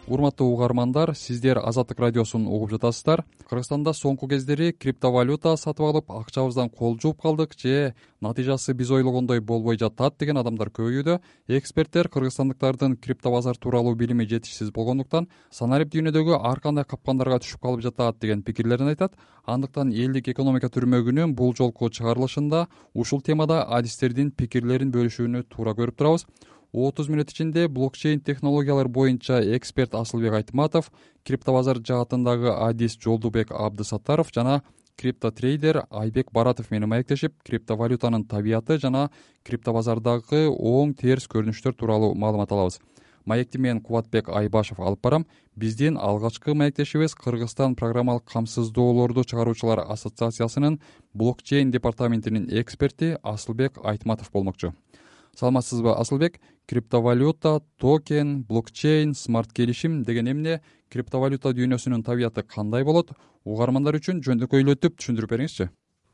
Урматтуу угармандар, сиздер Азаттык радиосун угуп жатасыздар. Кыргызстанда соңку кездери криптовалюта сатып алып, акчабыздан кол жууп калдык же натыйжасы биз ойлогондой болбой жатат деген адамдар көбөйүүдө. Эксперттер кыргызстандыктардын криптобазар тууралуу билими жетишсиз болгондуктан санарип дүйнөдөгү ар кандай капкандарга түшүп калып жатат деген пикирлерин айтат. Андыктан элдик экономика түрмөгүнүн бул жолку чыгарылышында ушул темада адистердин пикирлерин бөлүшүүнү туура көрүп турабыз. 30 мүнөт ичинде блокчейн технологиялар боюнча эксперт Асылбек Айтматов, криптобазар жаатындагы адис Жолдубек Абдысаттаров жана криптотрейдер Айбек Баратов менен маектешип, криптовалютанын табияты жана криптобазардагы оң терс көрүнүштөр тууралуу маалымат алабыз. Маекти мен Кубатбек Айбашев алып барам. Биздин алгачкы маектешибиз Кыргызстан программалык камсыздоолорду чыгаруучулар ассоциациясынын блокчейн департаментинин эксперти Асылбек Айтматов болмокчу. Саламатсызбы, Асылбек? Криптовалюта, токен, блокчейн, смарт келишим деген эмне? Криптовалюта дүйнөсүнүн табияты кандай болот? Угармандар үчүн жөндөкөйлөтүп түшүндүрүп бериңизчи.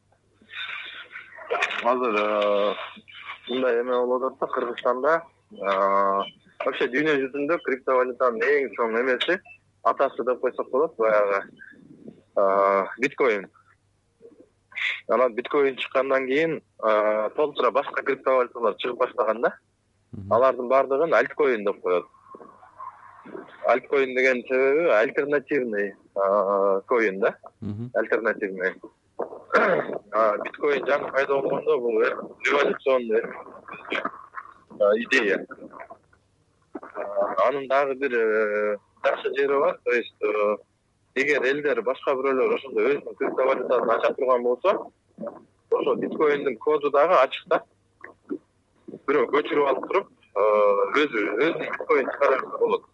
Азыр мындай эме болуп атат да, Кыргызстанда вообще дүйнө жүзүндө криптовалютанын эң чоң эмеси, атасы деп койсок болот, баягы биткоин. Анан биткоин чыккандан кийин толтура башка криптовалюталар чыгып баштаган да. Алардын баардыгын альткоин деп коет. Альткоин деген себеби альтернативный коин да. Альтернативный. Биткоин жаңы пайда болгондо бул революционный идея. Анын дагы бир жакшы жери бар, то есть эгер элдер башка бирөөлөр ошондой өзүнүн криптовалютасын ача турган болсо, ошо биткоиндин коду дагы ачык да. Бирөө көчүрүп алып туруп, өзүнүн биткоин чыгарса болот.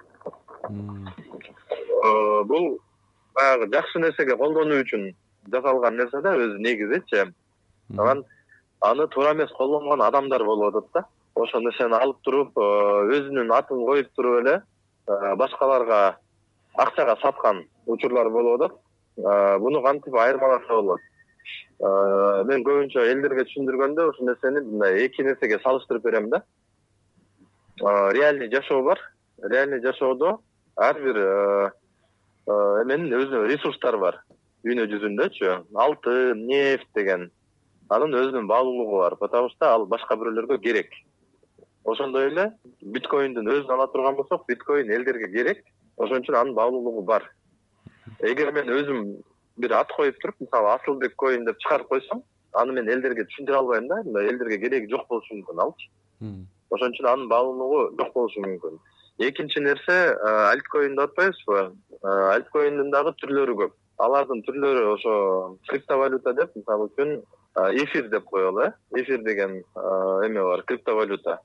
Бул баягы жакшы нерсеге колдонуу үчүн жасалган нерсе да, өзү негизичи. Анан аны туура эмес колдонгон адамдар болуп атат да. Ошол нерсени алып туруп, өзүнүн атын коюп туруп эле башкаларга акчага саткан учурлар болуп атат. Буну кантип айырмаласа болот? Мен көбүнчө элдерге түшүндүргөндө ушул нерсени мындай эки нерсеге салыштырып берем да. Реальный жашоо бар. Реальный жашоодо ар бир эменин өзүнүн ресурстары бар. Дүйнө жүзүндөчү, алтын, нефть деген. Анын өзүнүн баалуулугу бар, потому что ал башка бирөөлөргө керек. Ошондой эле биткоиндин өзүн ала турган болсок, биткоин элдерге керек. Ошон үчүн анын баалуулугу бар. Эгер мен өзүм бир ат коюп туруп, мисалы Асылбек коин деп чыгарып койсом, аны мен элдерге түшүндүрө албайм да. Элдерге кереги жок болушу мүмкүн алчы. Ошон үчүн анын баалуулугу жок болушу мүмкүн. Экинчи нерсе, альткоин деп атпайбызбы? Альткоиндин дагы түрлөрү көп. Алардын түрлөрү ошо криптовалюта деп, мисалы үчүн эфир деп коелу, эфир деген эме бар, криптовалюта.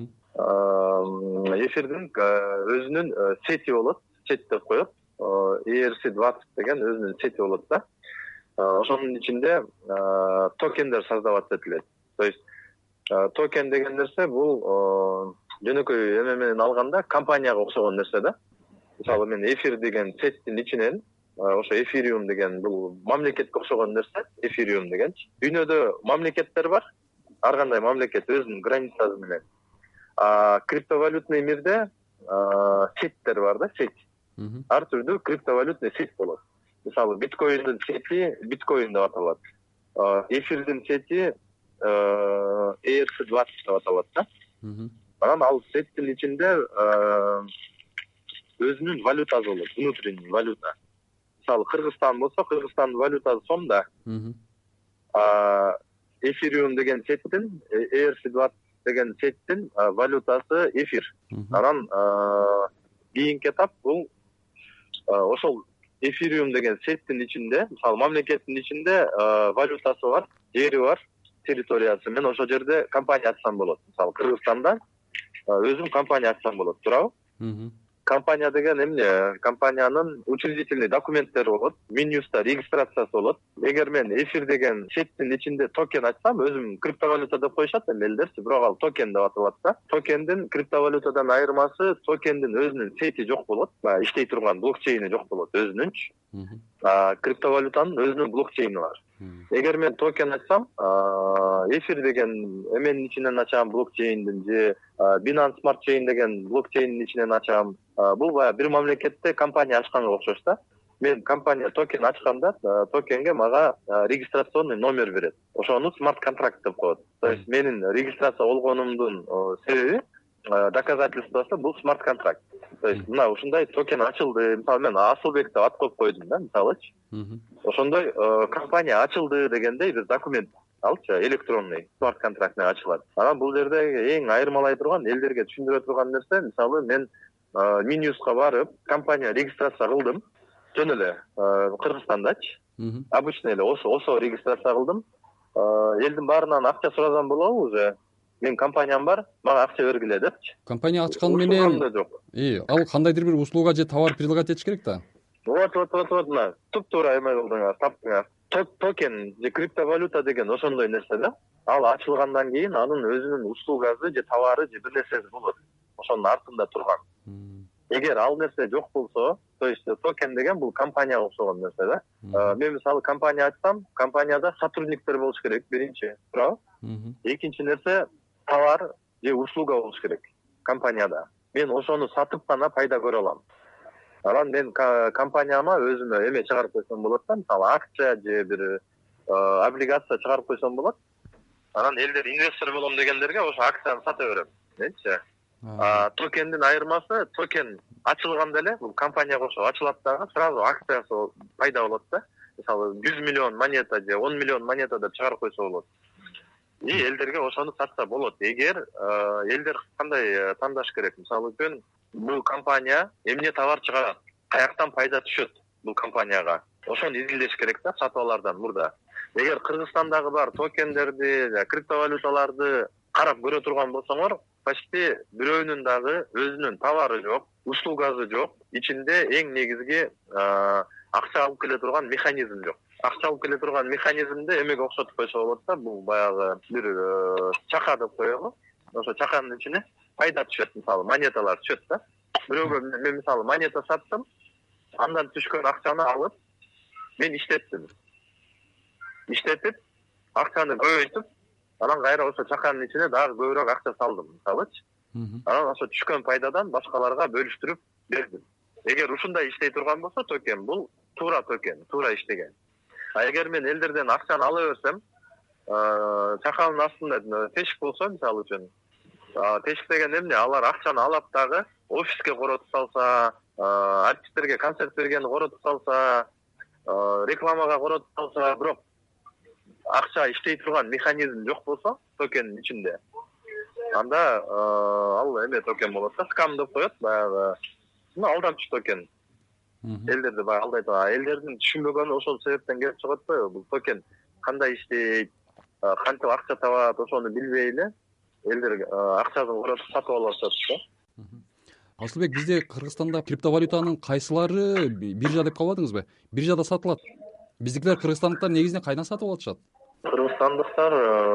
Эфирдин өзүнүн сети болот, сет деп коет. ERC-20 деген өзүнүн сети болот да. Ошонун ичинде токендер создаваться этилет. То есть токен деген нерсе бул жөнөкөй эме менен алганда компанияга окшогон нерсе да. Мисалы мен эфир деген сеттин ичинен ошо эфириум деген бул мамлекетке окшогон нерсе, эфириум дегенчи. Дүйнөдө мамлекеттер бар. Ар кандай мамлекет өзүнүн границасы менен. Криптовалютный мирде сеттер бар да, сет. Ар түрдүү криптовалютный сет болот. Мисалы биткоиндин сети биткоин деп аталат. Эфирдин сети ERC-20 деп аталат да. Анан ал сеттин ичинде өзүнүн валютасы болот, внутренний валюта. Мисалы Кыргызстан болсо, Кыргызстандын валютасы сом да. Эфириум деген сеттин, ERC-20 деген сеттин валютасы эфир. Анан кийинки этап бул ошол эфириум деген сеттин ичинде, мисалы мамлекеттин ичинде валютасы бар, жери бар, территориясы. Мен ошол жерде компания ачсам болот. Мисалы Кыргызстанда өзүм компания ачсам болот, туурабы? Компания деген эмне? Компаниянын учредительный документтери болот, Минюста регистрациясы болот. Эгер мен эфир деген сеттин ичинде токен ачсам, өзүм криптовалюта деп коюшат элдерчи, бирок ал токен деп аталат да. Токендин криптовалютадан айырмасы, токендин өзүнүн сети жок болот, иштей турган блокчейни жок болот өзүнүнчү. Криптовалютанын өзүнүн блокчейни бар. Эгер мен токен ачсам, эфир деген эменин ичинен ачам, блокчейндин же Binance Smart Chain деген блокчейндин ичинен ачам. Бул баягы бир мамлекетте компания ачканга окшош да. Мен компания токен ачканда, токенге мага регистрационный номер берет. Ошону смарт-контракт деп коет. То есть менин регистрация болгонумдун себеби, доказательствосу бул смарт-контракт. То есть мына ушундай токен ачылды. Мисалы мен Асылбек деп ат коюп койдум да, мисалычы. Ошондой компания ачылды дегендей бир документ алчы, электронный смарт-контракт менен ачылат. Анан бул жерде эң айырмалай турган, элдерге түшүндүрө турган нерсе, мисалы мен Минюска барып, компания регистрация кылдым. Жөн эле Кыргызстандачы. Обычный эле осо регистрация кылдым. Элдин баарынан акча суразам болобу уже? Мен компаниям бар, мага акча бергиле депчи. Компания ачкан менен ал кандайдыр бир услуга же товар предлагать этиш керек да. Вот, мына туп-туура эме кылдыңар, таптыңар. Токен же криптовалюта деген ошондой нерсе да. Ал ачылгандан кийин анын өзүнүн услугасы же товары же бир нерсеси болот. Ошонун артында турган. Эгер ал нерсе жок болсо, то есть токен деген бул компанияга окшогон нерсе да. Мен мисалы компания ачсам, компанияда сотрудниктер болуш керек, биринчи, туурабы? Экинчи нерсе товар же услуга болуш керек компанияда. Мен ошону сатып гана пайда көрө алам. Анан мен компанияма өзүмө эме чыгарып койсом болот да, мисалы акция же бир облигация чыгарып койсом болот. Анан элдер инвестор болом дегендерге ошо акцияны сата берем, дейчи. Токендин айырмасы, токен ачылганда эле бул компанияга окшоп ачылат дагы, сразу акциясы пайда болот да. Мисалы 100 миллион монета же 10 миллион монета деп чыгарып койсо болот. И элдерге ошону сатса болот. Эгер элдер кандай тандаш керек? Мисалы үчүн бул компания эмне товар чыгарат, каяктан пайда түшөт бул компанияга. Ошону изилдеш керек да сатуулардан мурда. Эгер Кыргызстандагы бар токендерди, криптовалюталарды карап көрө турган болсоңор, почти бирөөнүн дагы өзүнүн товары жок, услугасы жок, ичинде эң негизги акча алып келе турган механизм жок. Акча алып келе турган механизмди эмеге окшотуп койсо болот да, бул баягы бир чака деп коелу. Ошо чаканын ичине пайда түшөт, мисалы монеталар түшөт да. Бирөөгө мен мисалы монета саттым, андан түшкөн акчаны алып мен иштеттим. Иштетип, акчаны көбөйтүп, анан кайра ошо чаканын ичине дагы көбүрөөк акча салдым, мисалычы. Анан ошо түшкөн пайдадан башкаларга бөлүштүрүп бердим. Эгер ушундай иштей турган болсо токен, бул туура токен, туура иштеген. Эгер мен элдерден акчаны ала берсем, чаканын астында тешик болсо, мисалы үчүн, тешик деген эмне? Алар акчаны алат дагы офиске коротуп салса, артисттерге концерт бергенди коротуп салса, рекламага коротуп салса, бирок акча иштей турган механизм жок болсо токендин ичинде, анда ал эме токен болот да, скам деп коет, баягы алдамчы токен. Элдерди баягы алдайт. Элдердин түшүнбөгөнү ошол себептен келип чыгат да, бул токен кандай иштейт, кантип акча табат, ошону билбей эле элдер акчасын коротуп сатып алып атышат да. Асылбек, бизде Кыргызстанда криптовалютанын кайсылары биржа деп калбадыңызбы? Биржада сатылат. Биздикилер кыргызстандыктар негизинен кайдан сатып алышат? Кыргызстандыктар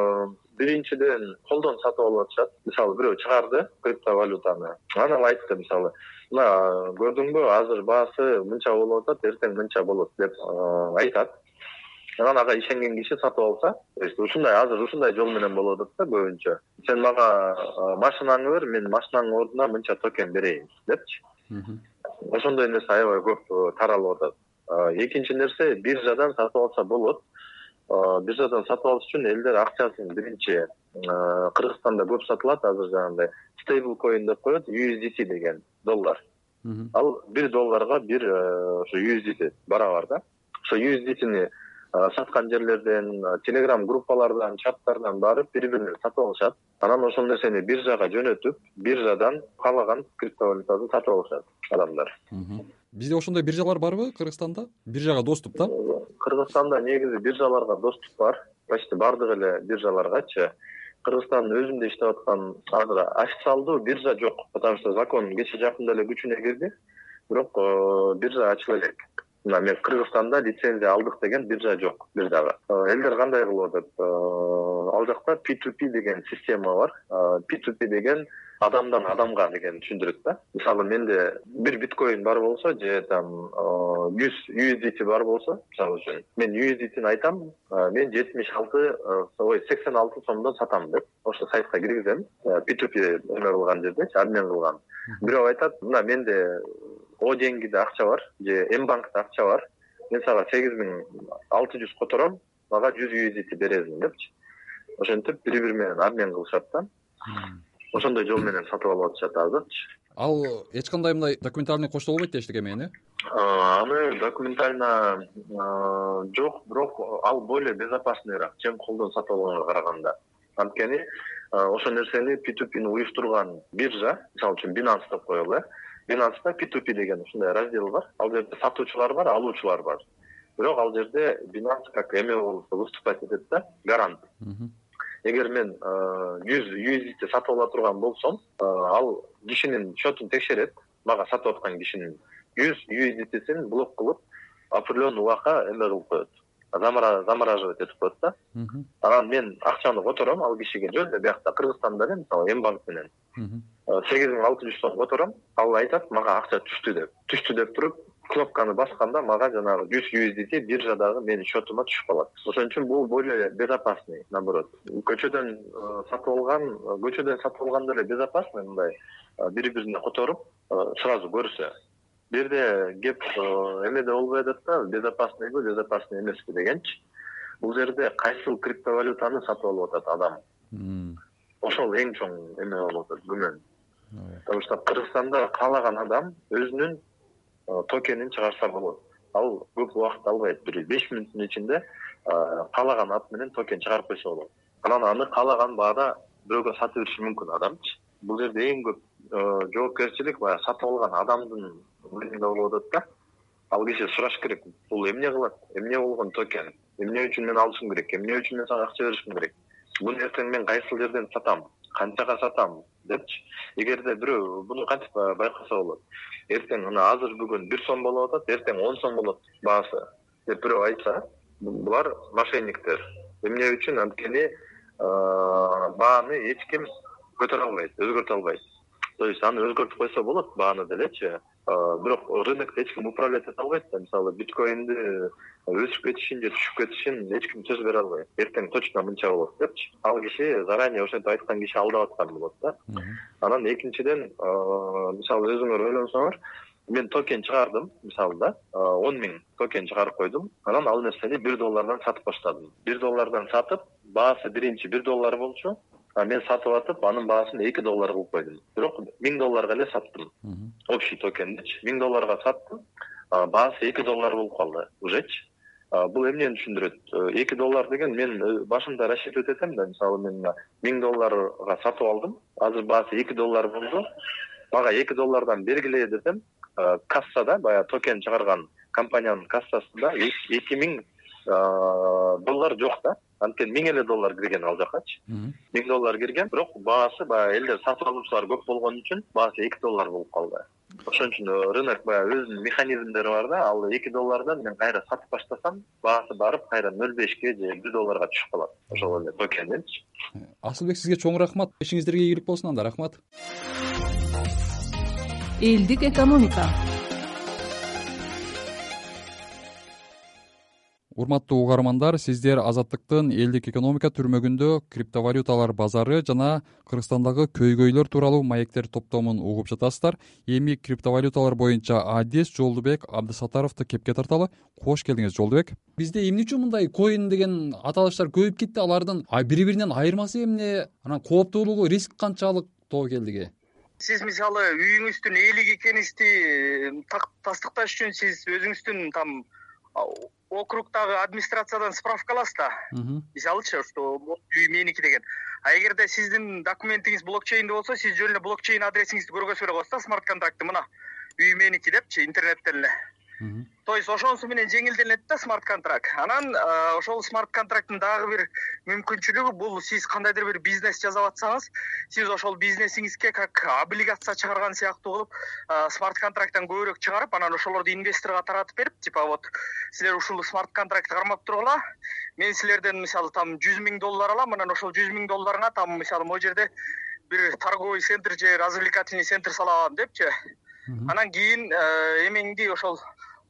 биринчиден колдон сатып алып атышат. Мисалы бирөө чыгарды криптовалютаны. Анан айтты, мисалы, мына көрдүңбү, азыр баасы мынча болуп атат, эртең мынча болот деп айтат. Анан ага ишенген киши сатып алса, то есть ушундай азыр ушундай жол менен болуп атат да көбүнчө. Сен мага машинаңды бер, мен машинаңдын ордуна мынча токен берейин депчи. Ошондой нерсе аябай көп таралып атат. Экинчи нерсе, биржадан сатып алса болот. Биржадан сатып алыш үчүн элдер акчасын биринчи Кыргызстанда көп сатылат, азыр жанагындай stable coin деп коет, USDT деген доллар. Ал $1 бир ошо USDT барабар да. Ошо USDT-ни саткан жерлерден, Telegram группалардан, чаттардан барып бири-бирине сатып алышат. Анан ошол нерсени биржага жөнөтүп, биржадан каалаган криптовалютаны сатып алышат адамдар. Бизде ошондой биржалар барбы Кыргызстанда? Биржага доступ да? Кыргызстанда негизи биржаларга доступ бар. Почти бардык эле биржаларгачы. Кыргызстандын өзүндө иштеп аткан азыр официалдуу биржа жок, потому что закон кече жакында эле күчүнө кирди. Бирок биржа ачыла элек. Мына мен Кыргызстанда лицензия алдык деген биржа жок биржага. Элдер кандай кылып атат? Ал жакта P2P деген система бар. P2P деген адамдан адамга деген түшүндүрөт да. Мисалы менде бир биткоин бар болсо, же там USDT бар болсо, мисалы үчүн мен USDT'ни айтам, мен 86 сомдон сатам деп ошо сайтка киргизем, P2P эме кылган жердечи, обмен кылган. Бирөө айтат, мына менде О деньгиде акча бар же М-банкта акча бар, мен сага 8600 котором, мага 100 USDT бересиң депчи. Ошентип бири-бири менен обмен кылышат да. Ошондой жол менен сатып алып атышат азырчы. Ал эч кандай мындай документальный коштолбойт дештик эми, Аны документально жок, бирок ал более безопасныйраак, чем колдон сатып алганга караганда. Анткени ошол нерсени P2P'ни уюштурган биржа, мисалы үчүн Binance деп коелу, Binance'да P2P деген ушундай раздел бар. Ал жерде сатуучулар бар, алуучулар бар. Бирок ал жерде Binance как эме болуп выступать этет да, гарант. Эгер мен 100 USDT сатып ала турган болсом, ал кишинин счетун текшерет, мага сатып аткан кишинин 100 USDT'син блок кылып, определенный убакка эме кылып коет. Замораживать этип коет да. Анан мен акчаны котором ал кишиге жөнүндө биякта Кыргызстанда эле, мисалы М-банк менен 8600 сом котором, ал айтат мага акча түштү деп туруп, кнопканы басканда мага жанагы 100 USDT биржадагы менин счетума түшүп калат. Ошон үчүн бул более безопасный, наоборот. Көчөдөн сатып алганда эле безопасный, мындай бири-бирине которуп, сразу көрсө. Бир жерде кеп эмеде болбой атат да, безопаснийбы, безопасный эмеспи дегенчи. Бул жерде кайсыл криптовалютаны сатып алып атат адам. Ошол эң чоң эме болуп атат, күмөн. Потому что Кыргызстанда каалаган адам өзүнүн токенин чыгарса болот. Ал көп убакыт албайт, бир 5 мүнөттүн ичинде каалаган ат менен токен чыгарып койсо болот. Анан аны каалаган баада бирөөгө сатып бериши мүмкүн адамчы. Бул жерде эң көп жоопкерчилик баягы сатып алган адамдын мойнунда болуп атат да. Ал киши сураш керек, бул эмне кылат, эмне болгон токен, эмне үчүн мен алышым керек, эмне үчүн мен сага акча беришим керек, буну эртең мен кайсыл жерден сатам, канчага сатам депчи. Эгерде бирөө буну кантип байкаса болот, эртең мына азыр бүгүн 1 сом болуп атат, эртең 10 сом болот баасы деп бирөө айтса, булар мошенниктер. Эмне үчүн? Анткени бааны эч ким көтөрө албайт, өзгөртө албайт. То есть аны өзгөртүп койсо болот бааны делечи. Бирок рынокто эч ким управлять эте албайт да. Мисалы биткоинди өсүп кетишин же түшүп кетишин эч ким сөз бере албайт. Эртең точно мынча болот депчи. Ал киши заранее ошентип айткан киши алдап аткан болот да. Анан экинчиден, мисалы өзүңөр ойлонсоңор, мен токен чыгардым, мисалы да, 10 000 токен чыгарып койдум. Анан ал нерсени $1 сатып баштадым. $1 сатып, баасы биринчи $1 болчу. Мен сатып атып, анын баасын $2 кылып койдум. Бирок $1000 эле саттым. Общий токендичи. $1000 саттым. Баасы $2 болуп калды ужечи. Бул эмнени түшүндүрөт? $2 деген мен башында расчет этем да, мисалы мен $1000 сатып алдым. Азыр баасы $2 болду. Мага $2 бергиле десем, кассада баягы токен чыгарган компаниянын кассасында $2000 жок да. Анткени $1000 кирген ал жакачы. $1000 кирген, бирок баасы баягы элдер сатып алуучулар көп болгон үчүн баасы $2 болуп калды. Ошон үчүн рынок баягы өзүнүн механизмдери бар да, ал $2 мен кайра сатып баштасам, баасы барып кайра 0.5-ке же $1 түшүп калат. Ошол эле токенденчи. Асылбек, сизге чоң рахмат. Ишиңиздерге ийгилик болсун анда, рахмат. Элдик экономика. Урматтуу угармандар, сиздер Азаттыктын элдик экономика түрмөгүндө криптовалюталар базары жана Кыргызстандагы көйгөйлөр тууралуу маектер топтомун угуп жатасыздар. Эми криптовалюталар боюнча адис Жолдубек Абдысаттаровду кепке тарталы. Кош келдиңиз, Жолдубек. Бизде эмне үчүн мындай коин деген аталыштар көбөйүп кетти? Алардын бири-биринен айырмасы эмне? Анан кооптуулугу, риск канчалык тоо келдиги? Сиз мисалы үйүңүздүн ээлик экенинизди тастыкташ үчүн сиз өзүңүздүн там округдагы администрациядан справка аласыз да. Мисалычы, что үй меники деген. А эгерде сиздин документиңиз блокчейнде болсо, сиз жөн эле блокчейн адресиңизди көргөзүп эле коесуз да, смарт контрактты мына үй меники депчи, интернеттен эле. То есть ошонусу менен жеңилденет да смарт контракт. Анан ошол смарт контракттын дагы бир мүмкүнчүлүгү бул сиз кандайдыр бир бизнес жасап атсаңыз, сиз ошол бизнесиңизге как облигация чыгарган сыяктуу кылып смарт контракттан көбүрөөк чыгарып, анан ошолорду инвесторго таратып берип, типа вот силер ушул смарт контрактты кармап тургула, мен силерден мисалы там $100,000 алам, анан ошол $100,000 там мисалы могу жерде бир торговый центр же развлекательный центр салам депчи. Анан кийин эмеңди ошол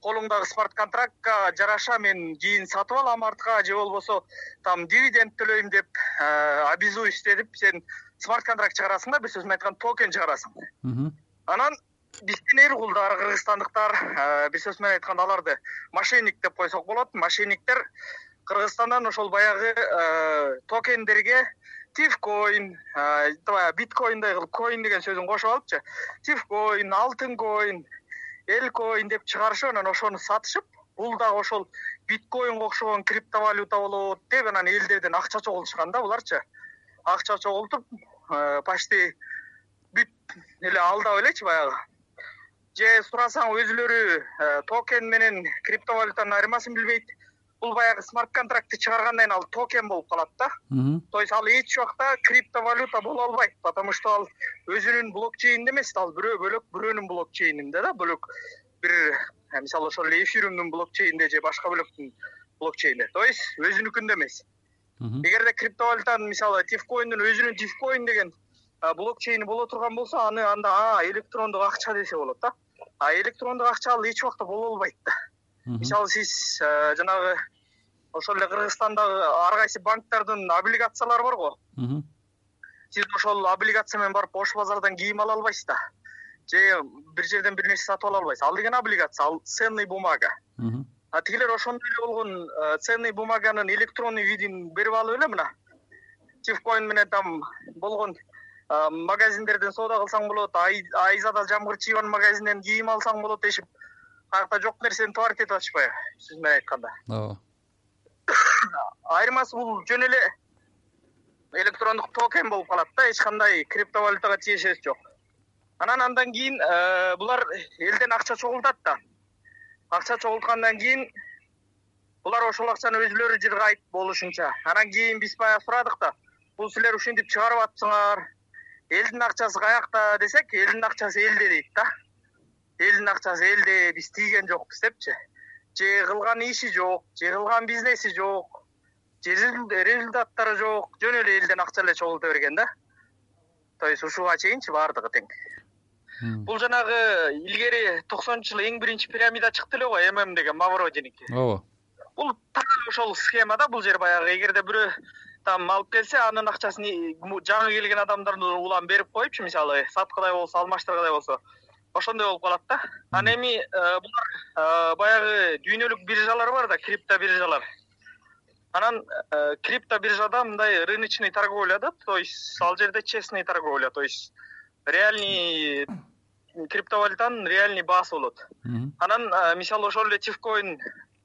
колуңдагы смарт контрактка жараша мен кийин сатып ал амартка же болбосо там дивиденд төлөйм деп обязуюсь сен смарт контракт чыгарасың да, бир сөз менен айтканда токен чыгарасың. Анан биздин эл кулдар кыргызстандыктар бир сөз менен айтканда аларды мошенник деп койсок болот. Мошенниктер Кыргызстандан ошол баягы токендерге тифкоин, биткоиндей кылып коин деген сөзүн кошуп алыпчы. Тифкоин, алтын коин, элкоин деп чыгарышып, анан ошону сатышып, бул дагы ошол биткоинго окшогон криптовалюта болот деп анан элдерден акча чогултушкан да буларчы. Акча чогултуп, почти бүт эле алдап элечи баягы. Же сурасаң өзүлөрү токен менен криптовалютанын айырмасын билбейт. Бул баягы смарт контрактты чыгаргандан кийин ал токен болуп калат да. То есть ал эч убакта криптовалюта боло албайт, потому что ал өзүнүн блокчейнинде эмес, ал бөлөк бирөөнүн блокчейнинде да, бөлөк бир мисалы ошол эфириумдун блокчейнинде же башка бөлөктүн блокчейнинде. То есть өзүнүкүндө эмес. Эгерде криптовалютанын мисалы тифкоиндин өзүнүн тифкоин деген блокчейни боло турган болсо, анда электрондук акча десе болот да. А электрондук акча ал эч убакта боло албайт да. Мисалы сиз жанагы ошол эле Кыргызстандагы ар кайсы банктардын облигациялары барго. Сиз ошол облигация менен барып Ош базардан кийим ала албайсыз да. Же бир жерден бир нерсе сатып ала албайсыз. Ал деген облигация, ал ценный бумага. А тигилер ошондой эле болгон ценный бумаганын электронный видин берип алып эле мына тифкоин менен там болгон магазиндерден соода кылсаң болот, айзада жамгыр чыйган магазинден кийим алсаң болот дешип, каякта жок нерсени тварить этип атышпайбы, сөз менен айтканда. Ооба. Айырмасы бул жөн эле электрондук токен болуп калат да, эч кандай криптовалютага тиешеси жок. Андан кийин булар элден акча чогултат да. Акча чогулткандан кийин булар ошол акчаны өзүлөрү жыргайт болушунча. Анан кийин биз баягы сурадык да, бул силер ушинтип чыгарып атсыңар, элдин акчасы каякта десек, элдин акчасы элде дейт да. Элдин акчасы элде, биз тийген жокпуз депчи. Же кылган иши жок, же кылган бизнеси жок, же результаттары жок, жөн эле элден акча эле чогулта берген да. То есть ушуга чейинчи баардыгы тең. Бул жанагы илгери 90-жылы эң биринчи пирамида чыкты эле го, ММ деген Мавродиники. Ооба. Бул так ошол схема да, бул жер баягы эгерде бирөө там алып келсе, анын акчасын жаңы келген адамдардын улам берип коюпчу, мисалы саткыдай болсо, алмаштыргыдай болсо, ошондой болуп калат да. Анан эми булар баягы дүйнөлүк биржалар бар да, крипто биржалар. Анан крипто биржада мындай рыночный торговля да, то есть ал жерде честный торговля, то есть реальный криптовалютанын реальный баасы болот. Анан мисалы ошол эле тифкоин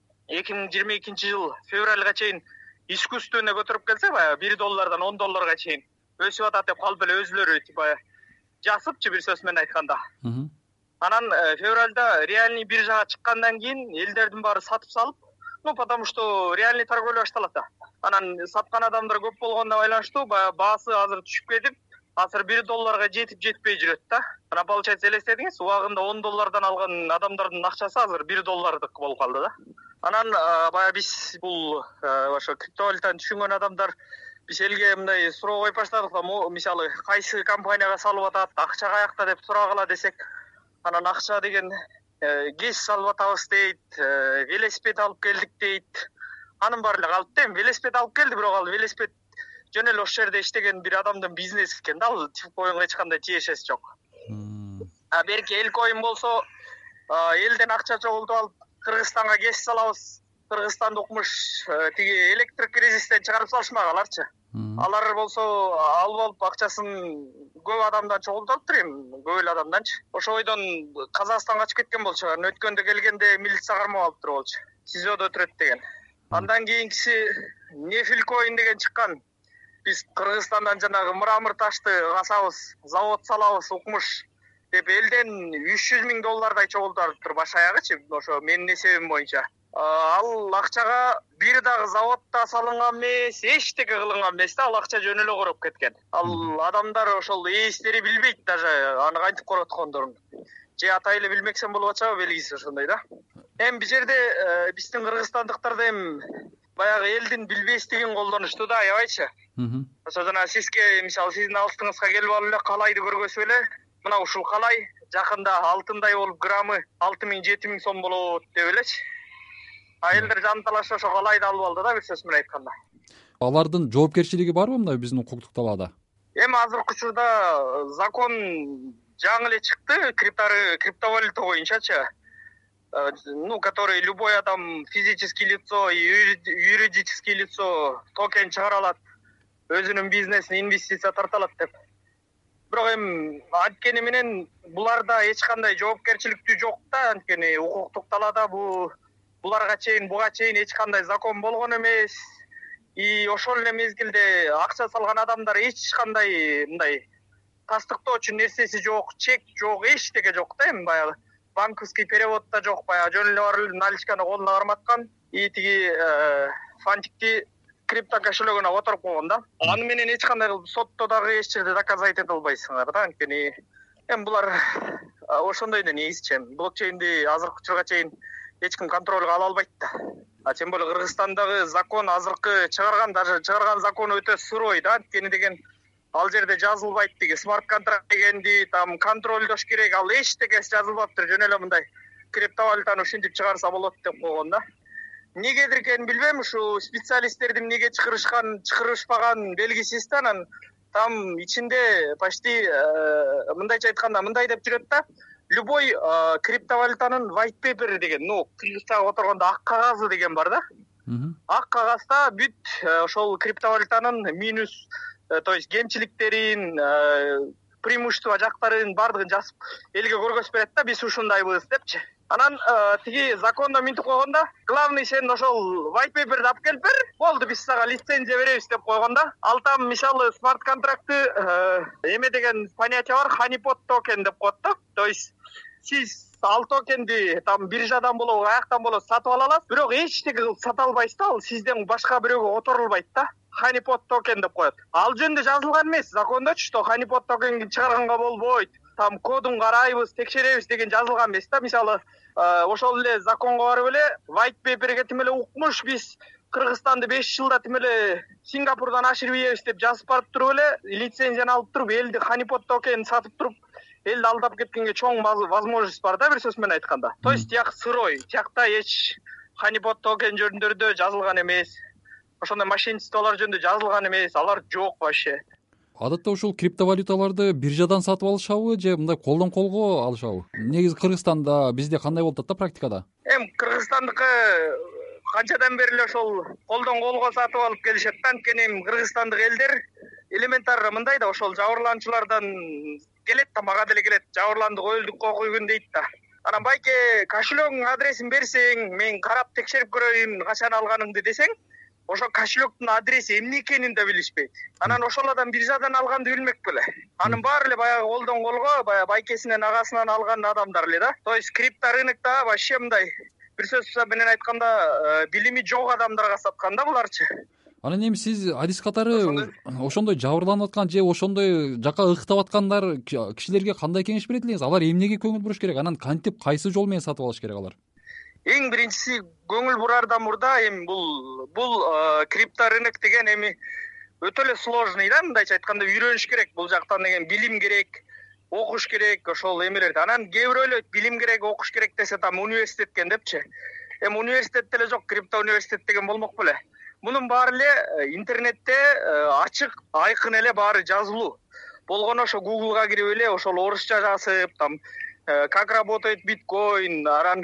2022-жыл февралга чейин искусственный көтөрүп келсе, баягы $1 $10 чейин өсүп атат деп калып эле өзүлөрү типа жасыпчы, бир сөз менен айтканда. Анан февралда реальный биржага чыккандан кийин элдердин баары сатып салып, потому что реальный торговля башталат да. Анан саткан адамдар көп болгондо байланыштуу баасы азыр түшүп кетип, азыр $1 жетип жетпей жүрөт да. Анан получается элестетиңиз, убагында $10 алган адамдардын акчасы азыр $1 болуп калды да. Анан баягы биз бул ошо криптовалютаны түшүнгөн адамдар биз элге мындай суроо коюп баштадык да, мисалы кайсы компанияга салып атат, акча каякта деп сурагыла десек, анан акча деген кеш салып атабыз дейт, велосипед алып келдик дейт. Анын баары эле калып да, велосипед алып келди, бирок ал велосипед жөн эле ошол жерде иштеген бир адамдын бизнеси экен да, ал тифкоинго эч кандай тиешеси жок. Берки элкоин болсо элден акча чогултуп алып Кыргызстанга кеш салабыз. Кыргызстанды укмуш тиги электр кризистен чыгарып салышмагаларчы. Алар болсо алып алып акчасын көп адамдан чогултуп алыптыр, эми көп эле адамданчы. Ошо ойдон Казакстанга качып кеткен болчу. Өткөндө келгенде милиция кармап алыптыр болчу. СИЗОдо өтүрөт деген. Андан кийинкиси Нефилкоин деген чыккан. Биз Кыргызстандан жанагы мрамор ташты касабыз, завод салабыз, укмуш деп элден $300,000 чогултуп баш аягычы, ошо менин эсебим боюнча. Ал акчага бир дагы заводда салынган эмес, эчтеке кылынган эмес да, ал акча жөн эле короп кеткен. Ал адамдар ошол ээстери билбейт даже аны кантип короткондорун. Же атай эле билмексен болуп атышабы, белгисиз ошондой да. Эми бул жерде биздин кыргызстандыктарда эми баягы элдин билбестигин колдонушту да, аябайчы. Ошо жана сизге мисалы сиздин алдыңызга келип алып эле калайды көргөзүп эле мына ушул калай жакында алтындай болуп граммы 6 000 – 7 000 сом болот деп элечи. Элдер жанталашып ошо калайды алып алды да, бир сөз менен айтканда. Алардын жоопкерчилиги барбы мындай биздин укуктук талаада? Эми азыркы учурда закон жаңы эле чыкты, криптовалюта боюнчачы. Который любой адам, физическое лицо и юридическое лицо токен чыгара алат, өзүнүн бизнесине инвестиция тарта алат деп. Бирок эми анткени менен буларда эч кандай жоопкерчиликтүү жок да, анткени укуктук талаада буга чейин эч кандай закон болгон эмес. И ошол эле мезгилде акча салган адамдар эч кандай мындай тастыктоочу нерсеси жок, чек жок, эчтеке жок да, эми баягы банковский перевод да жок, баягы жөн эле барып наличканы колуна карматкан, и тиги фантикти крипто кошелегине которуп койгон да. Аны менен эч кандай кылып сотто дагы эч жерде доказать эте албайсыңар да, анткени эми булар ошондой да негизчи. Блокчейнди азыркы учурга чейин эч ким контролго ала албайт да. Тем более Кыргызстандагы закон азыркы чыгарган закон өтө сырой да, анткени деген ал жерде жазылбайт тиги смарт контракт дегенди там контролдош керек, ал эчтекеси жазылбаптыр, жөн эле мындай криптовалютаны ушинтип чыгарса болот деп койгон да. Негедир экенин билбейм, ушу специалисттердин эмнеге чыгарышпаган белгисиз да. Анан там ичинде почти мындайча айтканда мындай деп жүрөт да. Любой криптовалютанын white paper деген, кыргызчага которгондо ак кагазы деген бар да. Ак кагазда бүт ошол криптовалютанын минус, то есть кемчиликтерин, преимущество жактарын бардыгын жазып элге көргөзүп берет да, биз ушундайбыз депчи. Анан тиги закондо минтип койгондо, главный сен ошол white paperди алып келип бер, болду биз сага лицензия беребиз деп койгондо, ал там мисалы смарт контрактты эме деген понятие бар, honeypot токен деп коет да. То есть сиз ал токенди там биржадан болобу, аяктан болобу сатып ала аласыз, бирок эчтеке кылып сата албайсыз да, ал сизден башка бирөөгө которулбайт да. Honeypot токен деп коет. Ал жөнүндө жазылган эмес закондочу, что honeypot токенди чыгарганга болбойт, там кодун карайбыз, текшеребиз деген жазылган эмес да. Мисалы ошол эле законго барып эле white paperге тим эле укмуш, биз Кыргызстанды 5 жылда тим эле Сингапурдан ашырып ийебиз деп жазып барып туруп эле лицензияны алып туруп элди honeypot токен сатып туруп элди алдап кеткенге чоң возможность бар да, бир сөз менен айтканда. То есть тияк сырой, тиякта эч honeypot токен жөнүндө жазылган эмес. Ошондой мошенничестволор жөнүндө жазылган эмес, алар жок вообще. Адатта ушул криптовалюталарды биржадан сатып алышабы же мындай колдон колго алышабы? Негизи Кыргызстанда бизде кандай болуп атат да практикада? Эми Кыргызстандыкы канчадан бери эле ошол колдон колго сатып алып келишет да, анткени кыргызстандык элдер элементарно мындай да, ошол жабырлануучулардан келет да, мага деле келет, жабырландык өлдүк окуйгун дейт да. Анан байке кошелегиңдин адресин берсең, мен карап текшерип көрөйүн качан алганыңды десең, ошо кошелектин адреси эмне экенин да билишпейт. Анан ошол адам биржадан алганды билмек беле. Анын баары эле баягы колдон колго, баягы байкесинен, агасынан алган адамдар эле да. То есть крипторынокто вообще мындай бир сөз менен айтканда билими жок адамдарга саткан да буларчы. Анан эми сиз адис катары ошондой жабырланып аткан же ошондой жака ыктап аткандар кишилерге кандай кеңеш берет элеңиз? Алар эмнеге көңүл буруш керек? Анан кантип, кайсы жол менен сатып алыш керек алар? Эң биринчиси көңүл бурардан мурда эми бул крипторынок деген эми өтө эле сложный да, мындайча айтканда үйрөнүш керек. Бул жактан деген билим керек, окуш керек ошол эмелерди. Анан кээ бирөө эле билим керек, окуш керек десе там университеткен депчи. Эми университет деле жок, крипто университет деген болмок беле. Мунун баары эле интернетте ачык, айкын эле баары жазылуу. Болгону ошо Google'га кирип эле ошол орусча жазып, там как работает биткоин, анан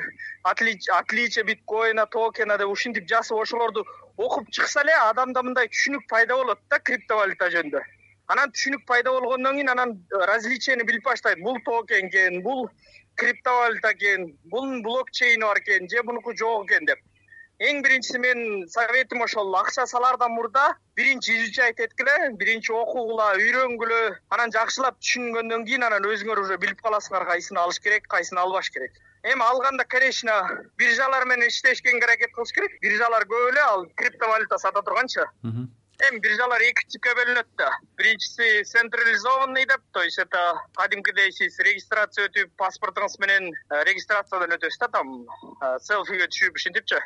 отличие биткоина, токена деп ушинтип жазып ошолорду окуп чыкса эле адамда мындай түшүнүк пайда болот да криптовалюта жөнүндө. Анан түшүнүк пайда болгондон кийин анан различияны билип баштайт. Бул токен экен, бул криптовалюта экен, бунун блокчейни бар экен, же бунуку жок экен деп. Эң биринчиси мен советим ошол акча салардан мурда биринчи изучать эткиле, биринчи окугула, үйрөнгүлө, анан жакшылап түшүнгөндөн кийин анан өзүңөр уже билип каласыңар кайсыны алыш керек, кайсыны албаш керек. Эми алганда, конечно, биржалар менен иштешкенге аракет кылыш керек. Биржалар көп эле ал криптовалюта сата турганчы. Эми биржалар эки типке бөлүнөт да. Биринчиси централизованный деп, то есть это кадимкидей сиз регистрация өтүп, паспортуңуз менен регистрациядан өтөсүз да, там селфиге түшүп ушинтипчи.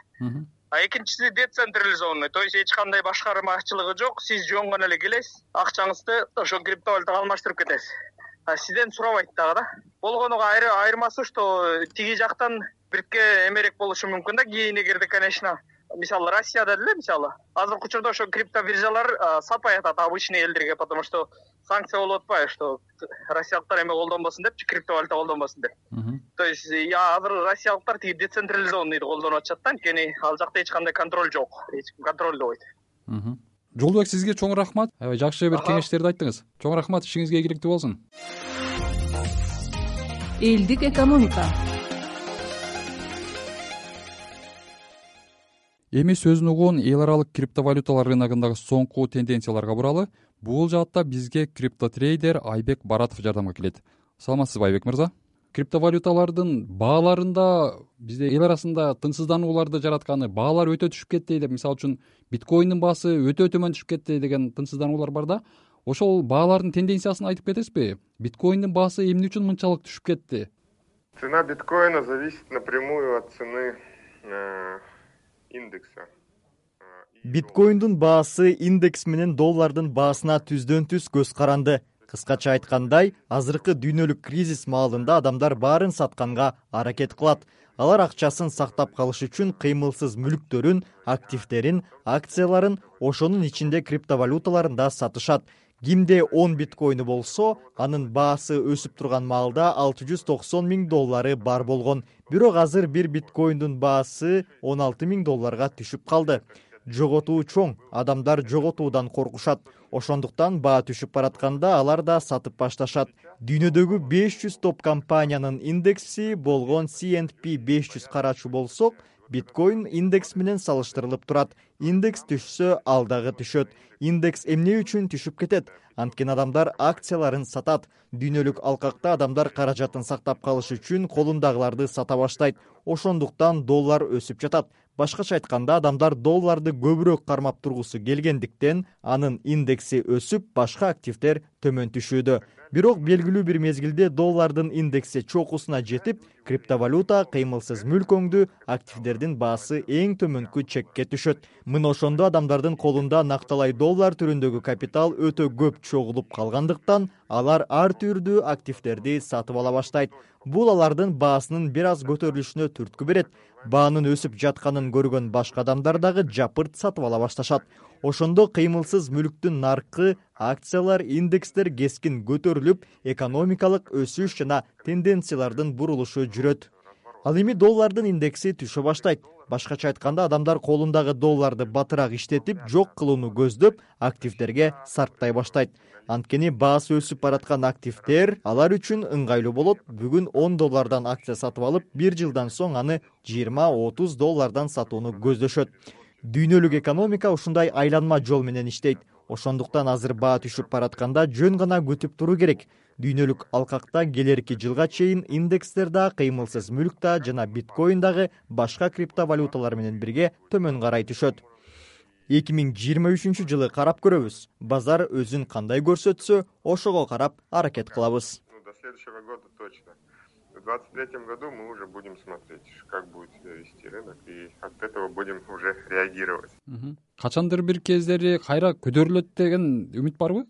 А экинчиси децентрализованный, то есть эч кандай башкармачылыгы жок, сиз жөн гана эле келесиз, акчаңызды ошо криптовалютага алмаштырып кетесиз. сизден сурабайт дагы да. Болгонуга айырмасы что тиги жактан бирке эмерээк болушу мүмкүн да кийин эгерде, конечно, мисалы Россияда деле мисалы азыркы учурда ошо крипто биржалар сатпай атат обычный элдерге, потому что санкция болуп атпайбы, что россиялыктар эме колдонбосун депчи, криптовалюта колдонбосун деп. То есть азыр россиялыктар тиги децентрализованныйды колдонуп атышат да, анткени ал жакта эч кандай контроль жок, эч ким контролдобойт. Жолдобек, сизге чоң рахмат. Аябай жакшы бир кеңештерди айттыңыз. Чоң рахмат, ишиңизге ийгиликтүү болсун. Элдик экономика. Эми сөзүн угун эл аралык криптовалюталар рыногундагы соңку тенденцияларга буралы. Бул жаатта бизге криптотрейдер Айбек Баратов жардамга келет. Саламатсызбы, Айбек мырза? Криптовалюталардын бааларында бизде эл арасында тынчсызданууларды жаратканы, баалар өтө түшүп кетти деп, мисалы үчүн биткоиндин баасы өтө төмөн түшүп кетти деген тынчсыздануулар бар да. Ошол баалардын тенденциясын айтып кетесизби? Биткоиндин баасы эмне үчүн мынчалык түшүп кетти? Цена биткоина зависит напрямую от цены индекса. Биткоиндун баасы индекс менен доллардын баасына түздөн түз көз каранды. Кыскача айткандай, азыркы дүйнөлүк кризис маалында адамдар баарын сатканга аракет кылат. Алар акчасын сактап калыш үчүн кыймылсыз мүлктөрүн, активдерин, акцияларын, ошонун ичинде криптовалюталарын да сатышат. Кимде 10 биткоину болсо, анын баасы өсүп турган маалда $690,000 бар болгон. Бирок азыр бир биткоиндун баасы $16,000 түшүп калды. Жоготуу чоң, адамдар жоготуудан коркушат. Ошондуктан баа түшүп баратканда алар да сатып башташат. Дүйнөдөгү 500 топ компаниянын индекси болгон S&P 500 карачу болсок, биткоин индекс менен салыштырылып турат. Индекс түшсө, ал дагы түшөт. Индекс эмне үчүн түшүп кетет? Анткени адамдар акцияларын сатат. Дүйнөлүк алкакта адамдар каражатын сактап калыш үчүн колундагыларды сата баштайт. Ошондуктан доллар өсүп жатат. Башкача айтканда, адамдар долларды көбүрөөк кармап тургусу келгендиктен анын индекси өсүп, башка активдер төмөн түшүүдө. Бирок белгилүү бир мезгилде доллардын индекси чокусуна жетип, криптовалюта, кыймылсыз мүлк өңдүү активдердин баасы эң төмөнкү чекке түшөт. Мына ошондо адамдардын колунда накталай доллар түрүндөгү капитал өтө көп чогулуп калгандыктан, алар ар түрдүү активдерди сатып ала баштайт. Бул алардын баасынын бир аз көтөрүлүшүнө түрткү берет. Баанын өсүп жатканын көргөн башка адамдар дагы жапырт сатып ала башташат. Ошондо кыймылсыз мүлктүн наркы, акциялар, индекстер кескин көтөрүлүп, экономикалык өсүш жана тенденциялардын бурулушу жүрөт. Ал эми доллардын индекси түшө баштайт. Башкача айтканда, адамдар колундагы долларды батыраак иштетип, жок кылууну көздөп, активдерге сарптай баштайт. Анткени баасы өсүп бараткан активдер алар үчүн ыңгайлуу болот. Бүгүн $10 акция сатып алып, бир жылдан соң аны $20-30 сатууну көздөшөт. Дүйнөлүк экономика ушундай айланма жол менен иштейт. Ошондуктан азыр баа түшүп баратканда жөн гана күтүп туруу керек. Дүйнөлүк алкакта келерки жылга чейин индекстер да, кыймылсыз мүлк да жана биткоин дагы башка криптовалюталар менен бирге төмөн карай түшөт. 2023 жылы карап көрөбүз. Базар өзүн кандай көрсөтсө, ошого карап аракет кылабыз. До следующего года точно. В 2023 году мы уже будем смотреть, как будет себя вести рынок, и от этого будем уже реагировать. Качандыр бир кездери кайра көтөрүлөт деген үмүт барбы?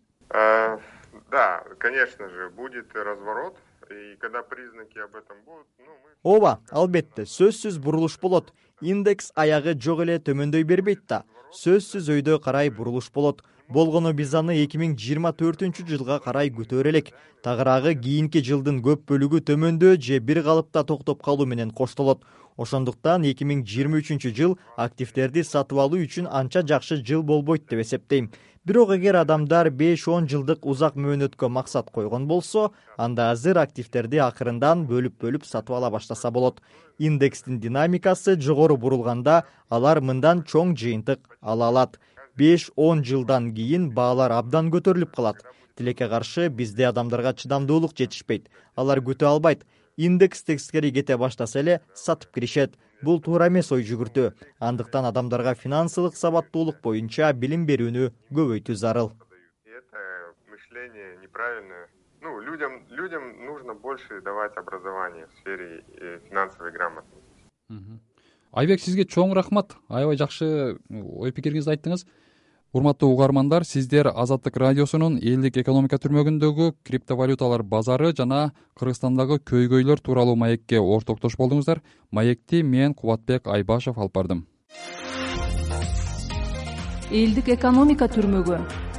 Да, конечно же, будет разворот, и когда признаки об этом будут, Ооба, албетте, сөзсүз бурулуш болот. Индекс аягы жок эле төмөндөй бербейт да. Сөзсүз өйдө карай бурулуш болот. Болгону биз аны 2024 жылга карай күтөр элек. Тагыраагы кийинки жылдын көп бөлүгү төмөндө же бир калыпта токтоп калуу менен коштолот. Ошондуктан 2023 жыл активдерди сатып алуу үчүн анча жакшы жыл болбойт деп эсептейм. Бирок эгер адамдар 5-10 жылдык узак мөөнөткө максат койгон болсо, анда азыр активдерди акырындан бөлүп сатып ала баштаса болот. Индекстин динамикасы жогору бурулганда, алар мындан чоң жыйынтык ала алат. 5-10 жылдан кийин баалар абдан көтөрүлүп калат. Тилекке каршы бизде адамдарга чыдамдуулук жетишпейт. Алар күтө албайт. Индекс тескери кете баштаса эле сатып киришет. Бул туура эмес ой жүгүртүү. Андыктан адамдарга финансылык сабаттуулук боюнча билим берүүнү көбөйтүү зарыл. Это мышление неправильное. Людям нужно больше давать образование в сфере финансовой грамотности. Айбек, сизге чоң рахмат. Аябай жакшы ой пикириңизди айттыңыз. урматтуу угармандар, сиздер Азаттык радиосунун элдик экономика түрмөгүндөгү криптовалюталар базары жана Кыргызстандагы көйгөйлөр тууралуу маекке ортоктош болдуңуздар. Маекти мен Кубатбек Айбашев алып бардым. Элдик экономика түрмөгү.